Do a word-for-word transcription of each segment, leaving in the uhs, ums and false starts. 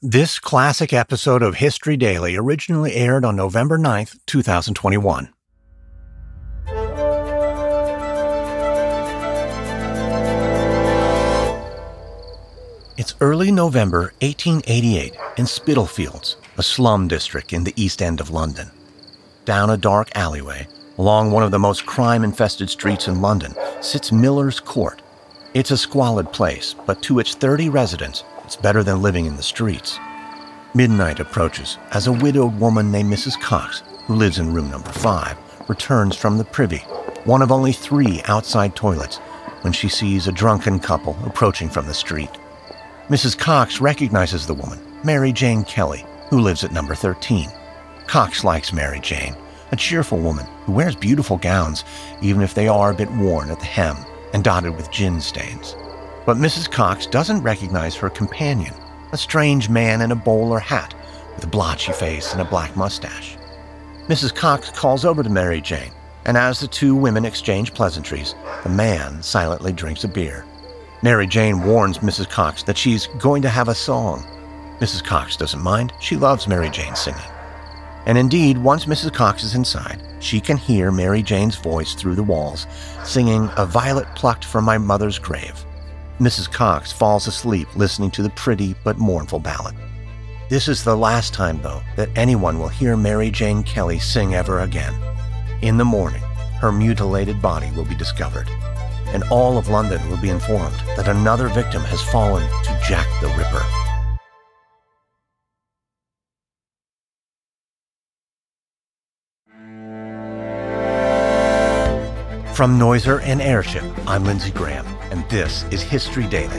This classic episode of History Daily originally aired on November ninth, twenty twenty-one. It's early November eighteen eighty-eight in Spitalfields, a slum district in the East End of London. Down a dark alleyway, along one of the most crime-infested streets in London, sits Miller's Court. It's a squalid place, but to its thirty residents, it's better than living in the streets. Midnight approaches as a widowed woman named Missus Cox, who lives in room number five, returns from the privy, one of only three outside toilets, when she sees a drunken couple approaching from the street. Missus Cox recognizes the woman, Mary Jane Kelly, who lives at number thirteen. Cox likes Mary Jane, a cheerful woman who wears beautiful gowns, even if they are a bit worn at the hem and dotted with gin stains. But Missus Cox doesn't recognize her companion, a strange man in a bowler hat with a blotchy face and a black mustache. Missus Cox calls over to Mary Jane, and as the two women exchange pleasantries, the man silently drinks a beer. Mary Jane warns Missus Cox that she's going to have a song. Missus Cox doesn't mind. She loves Mary Jane singing. And indeed, once Missus Cox is inside, she can hear Mary Jane's voice through the walls, singing "A Violet Plucked from My Mother's Grave." Missus Cox falls asleep listening to the pretty but mournful ballad. This is the last time, though, that anyone will hear Mary Jane Kelly sing ever again. In the morning, her mutilated body will be discovered, and all of London will be informed that another victim has fallen to Jack the Ripper. From Noiser and Airship, I'm Lindsey Graham, and this is History Daily.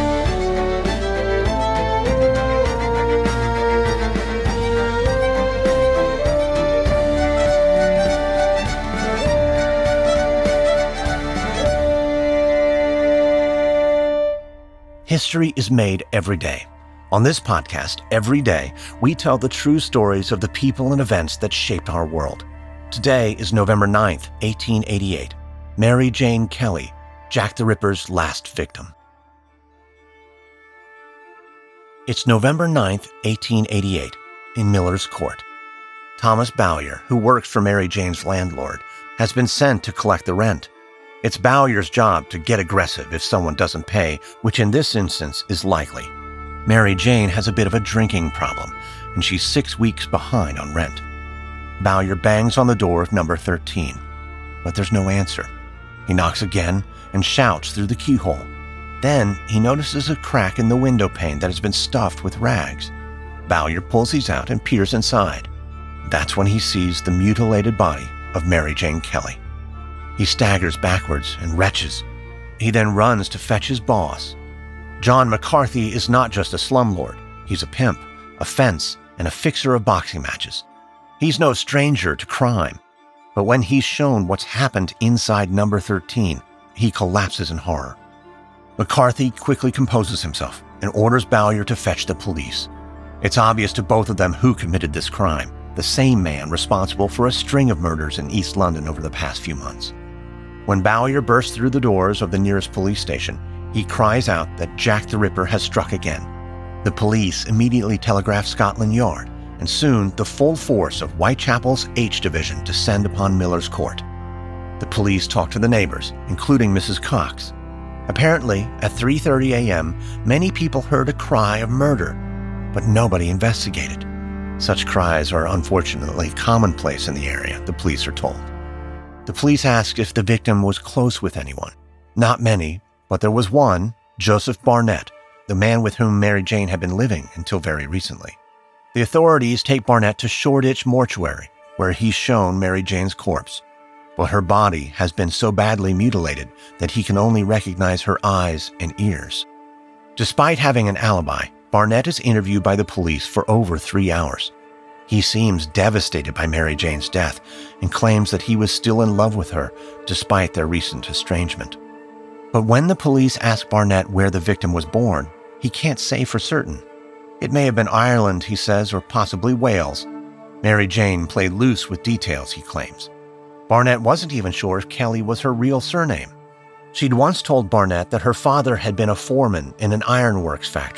History is made every day. On this podcast, every day, we tell the true stories of the people and events that shaped our world. Today is November ninth, eighteen eighty-eight. Mary Jane Kelly, Jack the Ripper's last victim. It's November ninth, eighteen eighty-eight, in Miller's Court. Thomas Bowyer, who works for Mary Jane's landlord, has been sent to collect the rent. It's Bowyer's job to get aggressive if someone doesn't pay, which in this instance is likely. Mary Jane has a bit of a drinking problem, and she's six weeks behind on rent. Bowyer bangs on the door of number thirteen, but there's no answer. He knocks again and shouts through the keyhole. Then he notices a crack in the window pane that has been stuffed with rags. Bowyer pulls these out and peers inside. That's when he sees the mutilated body of Mary Jane Kelly. He staggers backwards and retches. He then runs to fetch his boss. John McCarthy is not just a slumlord. He's a pimp, a fence, and a fixer of boxing matches. He's no stranger to crime. But when he's shown what's happened inside number thirteen, he collapses in horror. McCarthy quickly composes himself and orders Bowyer to fetch the police. It's obvious to both of them who committed this crime, the same man responsible for a string of murders in East London over the past few months. When Bowyer bursts through the doors of the nearest police station, he cries out that Jack the Ripper has struck again. The police immediately telegraph Scotland Yard, and soon the full force of Whitechapel's H Division descend upon Miller's Court. The police talk to the neighbors, including Missus Cox. Apparently, at three thirty a.m., many people heard a cry of murder, but nobody investigated. Such cries are unfortunately commonplace in the area, the police are told. The police asked if the victim was close with anyone. Not many, but there was one, Joseph Barnett, the man with whom Mary Jane had been living until very recently. The authorities take Barnett to Shoreditch Mortuary, where he's shown Mary Jane's corpse. But her body has been so badly mutilated that he can only recognize her eyes and ears. Despite having an alibi, Barnett is interviewed by the police for over three hours. He seems devastated by Mary Jane's death and claims that he was still in love with her despite their recent estrangement. But when the police ask Barnett where the victim was born, he can't say for certain. It may have been Ireland, he says, or possibly Wales. Mary Jane played loose with details, he claims. Barnett wasn't even sure if Kelly was her real surname. She'd once told Barnett that her father had been a foreman in an ironworks factory,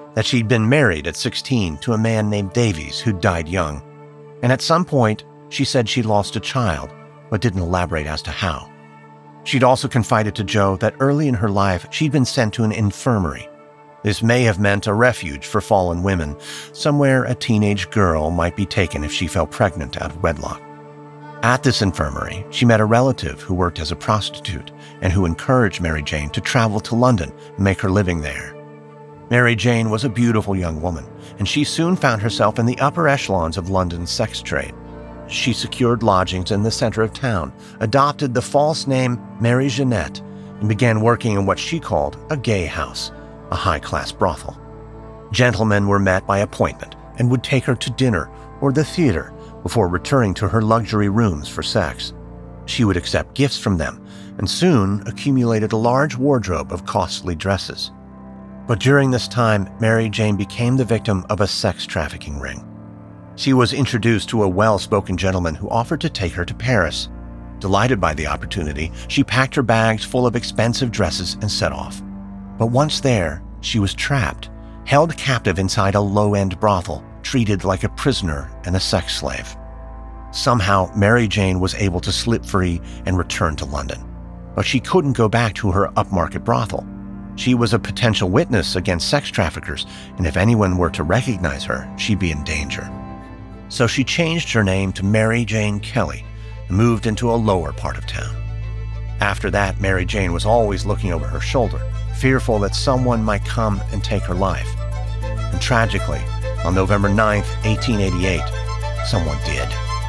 that she'd been married at sixteen to a man named Davies who died young. And at some point, she said she lost a child, but didn't elaborate as to how. She'd also confided to Joe that early in her life, she'd been sent to an infirmary. This may have meant a refuge for fallen women, somewhere a teenage girl might be taken if she fell pregnant out of wedlock. At this infirmary, she met a relative who worked as a prostitute and who encouraged Mary Jane to travel to London and make her living there. Mary Jane was a beautiful young woman, and she soon found herself in the upper echelons of London's sex trade. She secured lodgings in the center of town, adopted the false name Mary Jeanette, and began working in what she called a gay house, a high-class brothel. Gentlemen were met by appointment and would take her to dinner or the theater before returning to her luxury rooms for sex. She would accept gifts from them and soon accumulated a large wardrobe of costly dresses. But during this time, Mary Jane became the victim of a sex trafficking ring. She was introduced to a well-spoken gentleman who offered to take her to Paris. Delighted by the opportunity, she packed her bags full of expensive dresses and set off. But once there, she was trapped, held captive inside a low-end brothel, treated like a prisoner and a sex slave. Somehow, Mary Jane was able to slip free and return to London. But she couldn't go back to her upmarket brothel. She was a potential witness against sex traffickers, and if anyone were to recognize her, she'd be in danger. So she changed her name to Mary Jane Kelly and moved into a lower part of town. After that, Mary Jane was always looking over her shoulder, fearful that someone might come and take her life. And tragically, on November ninth, eighteen eighty-eight, someone did.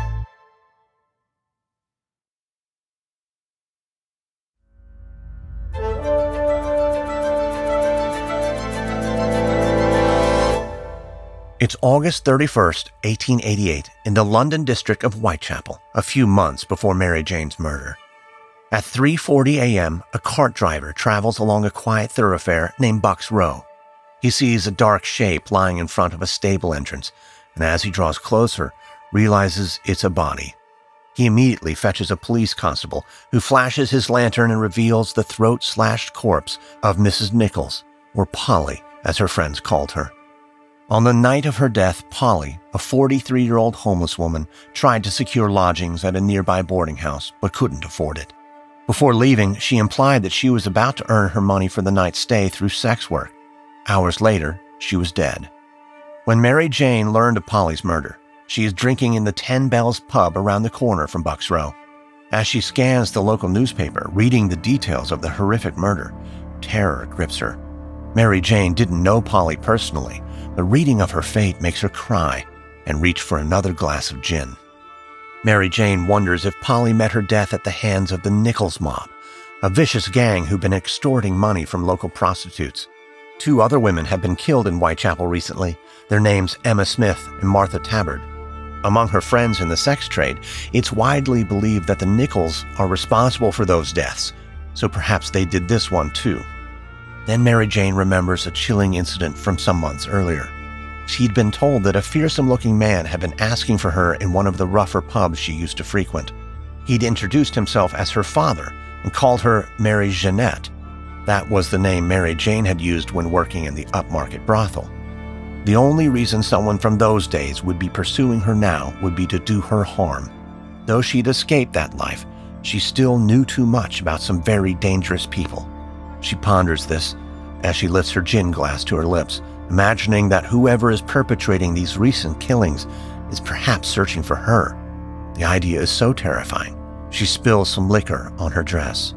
It's August thirty-first, eighteen eighty-eight, in the London district of Whitechapel, a few months before Mary Jane's murder. At three forty a.m., a cart driver travels along a quiet thoroughfare named Bucks Row. He sees a dark shape lying in front of a stable entrance, and as he draws closer, realizes it's a body. He immediately fetches a police constable, who flashes his lantern and reveals the throat-slashed corpse of Missus Nichols, or Polly, as her friends called her. On the night of her death, Polly, a forty-three-year-old homeless woman, tried to secure lodgings at a nearby boarding house, but couldn't afford it. Before leaving, she implied that she was about to earn her money for the night's stay through sex work. Hours later, she was dead. When Mary Jane learned of Polly's murder, she is drinking in the Ten Bells pub around the corner from Bucks Row. As she scans the local newspaper, reading the details of the horrific murder, terror grips her. Mary Jane didn't know Polly personally. The reading of her fate makes her cry and reach for another glass of gin. Mary Jane wonders if Polly met her death at the hands of the Nichols mob, a vicious gang who've been extorting money from local prostitutes. Two other women have been killed in Whitechapel recently, their names Emma Smith and Martha Tabbard. Among her friends in the sex trade, it's widely believed that the Nichols are responsible for those deaths, so perhaps they did this one too. Then Mary Jane remembers a chilling incident from some months earlier. She'd been told that a fearsome-looking man had been asking for her in one of the rougher pubs she used to frequent. He'd introduced himself as her father and called her Mary Jeanette. That was the name Mary Jane had used when working in the upmarket brothel. The only reason someone from those days would be pursuing her now would be to do her harm. Though she'd escaped that life, she still knew too much about some very dangerous people. She ponders this as she lifts her gin glass to her lips, imagining that whoever is perpetrating these recent killings is perhaps searching for her. The idea is so terrifying, she spills some liquor on her dress.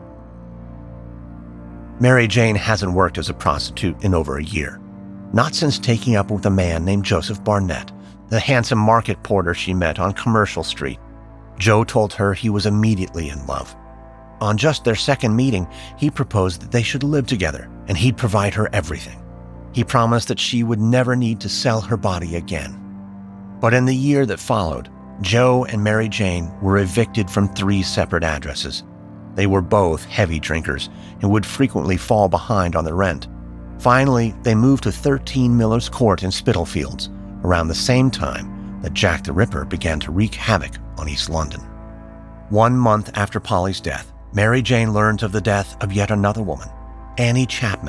Mary Jane hasn't worked as a prostitute in over a year. Not since taking up with a man named Joseph Barnett, the handsome market porter she met on Commercial Street. Joe told her he was immediately in love. On just their second meeting, he proposed that they should live together and he'd provide her everything. He promised that she would never need to sell her body again. But in the year that followed, Joe and Mary Jane were evicted from three separate addresses. They were both heavy drinkers and would frequently fall behind on their rent. Finally, they moved to thirteen Miller's Court in Spitalfields, around the same time that Jack the Ripper began to wreak havoc on East London. One month after Polly's death, Mary Jane learns of the death of yet another woman, Annie Chapman,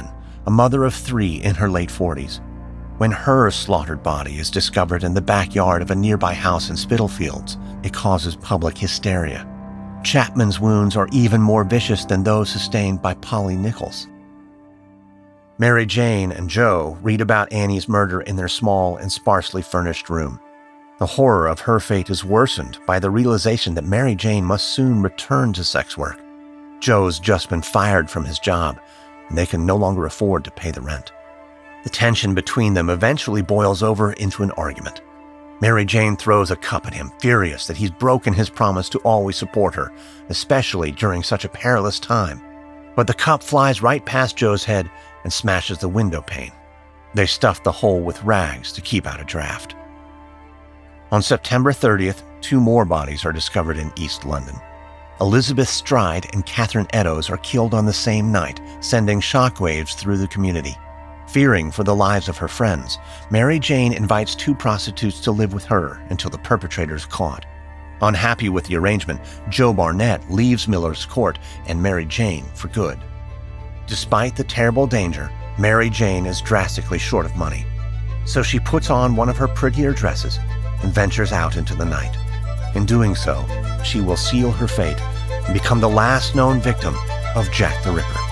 a mother of three in her late forties, when her slaughtered body is discovered in the backyard of a nearby house in Spitalfields. It causes public hysteria. Chapman's wounds are even more vicious than those sustained by Polly Nichols. Mary Jane and Joe read about Annie's murder in their small and sparsely furnished room. The horror of her fate is worsened by the realization that Mary Jane must soon return to sex work. Joe's just been fired from his job, and they can no longer afford to pay the rent. The tension between them eventually boils over into an argument. Mary Jane throws a cup at him, furious that he's broken his promise to always support her, especially during such a perilous time. But the cup flies right past Joe's head and smashes the window pane. They stuff the hole with rags to keep out a draft. On September thirtieth, two more bodies are discovered in East London. Elizabeth Stride and Catherine Eddowes are killed on the same night, sending shockwaves through the community. Fearing for the lives of her friends, Mary Jane invites two prostitutes to live with her until the perpetrator is caught. Unhappy with the arrangement, Joe Barnett leaves Miller's Court and Mary Jane for good. Despite the terrible danger, Mary Jane is drastically short of money, so she puts on one of her prettier dresses and ventures out into the night. In doing so, she will seal her fate and become the last known victim of Jack the Ripper.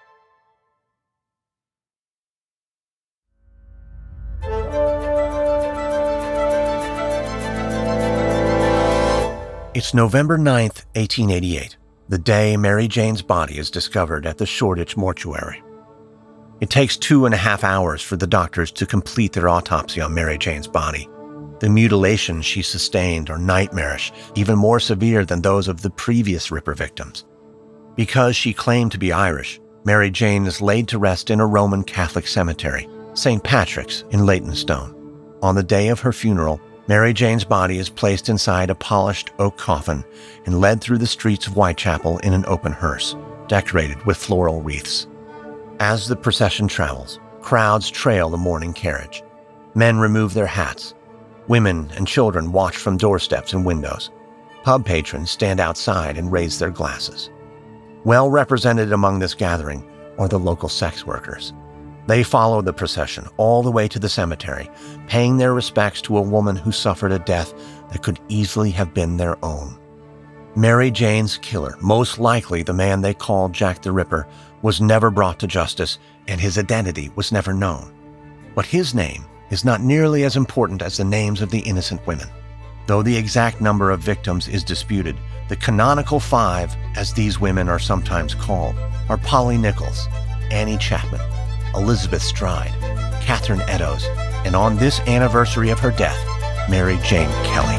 It's November ninth, eighteen eighty-eight, the day Mary Jane's body is discovered at the Shoreditch mortuary. It takes two and a half hours for the doctors to complete their autopsy on Mary Jane's body. The mutilations she sustained are nightmarish, even more severe than those of the previous Ripper victims. Because she claimed to be Irish, Mary Jane is laid to rest in a Roman Catholic cemetery, Saint Patrick's in Leytonstone. On the day of her funeral, Mary Jane's body is placed inside a polished oak coffin and led through the streets of Whitechapel in an open hearse, decorated with floral wreaths. As the procession travels, crowds trail the mourning carriage. Men remove their hats. Women and children watch from doorsteps and windows. Pub patrons stand outside and raise their glasses. Well represented among this gathering are the local sex workers. They follow the procession all the way to the cemetery, paying their respects to a woman who suffered a death that could easily have been their own. Mary Jane's killer, most likely the man they called Jack the Ripper, was never brought to justice, and his identity was never known. But his name is not nearly as important as the names of the innocent women. Though the exact number of victims is disputed, the canonical five, as these women are sometimes called, are Polly Nichols, Annie Chapman, Elizabeth Stride, Catherine Eddowes, and on this anniversary of her death, Mary Jane Kelly.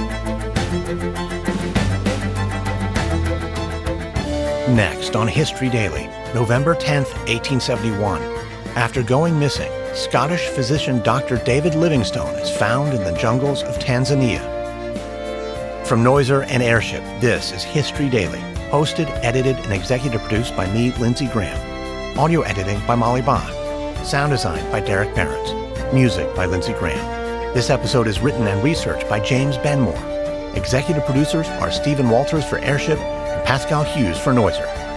Next on History Daily, November tenth, eighteen seventy-one. After going missing, Scottish physician Doctor David Livingstone is found in the jungles of Tanzania. From Noiser and Airship, this is History Daily, hosted, edited, and executive produced by me, Lindsey Graham. Audio editing by Molly Bach. Sound design by Derek Barrett. Music by Lindsey Graham. This episode is written and researched by James Benmore. Executive producers are Stephen Walters for Airship and Pascal Hughes for Noiser.